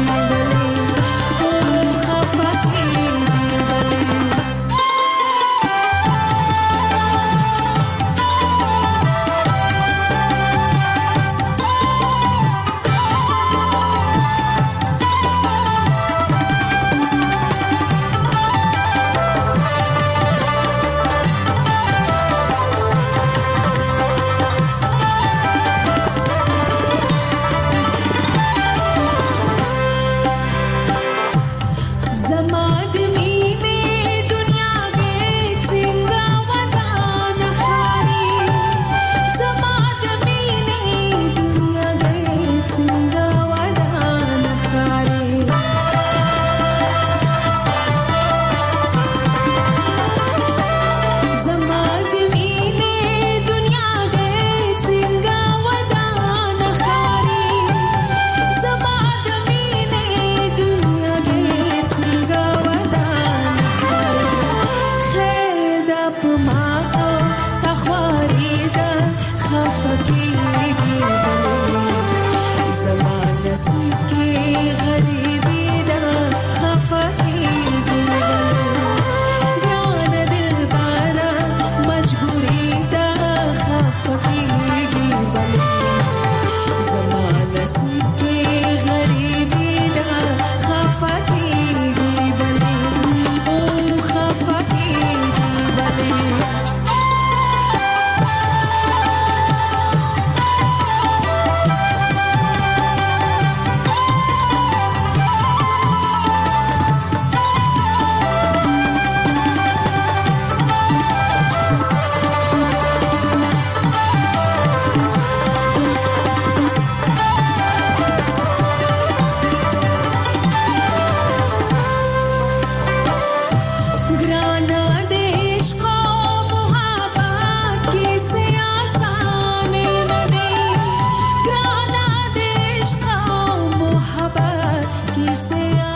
Zama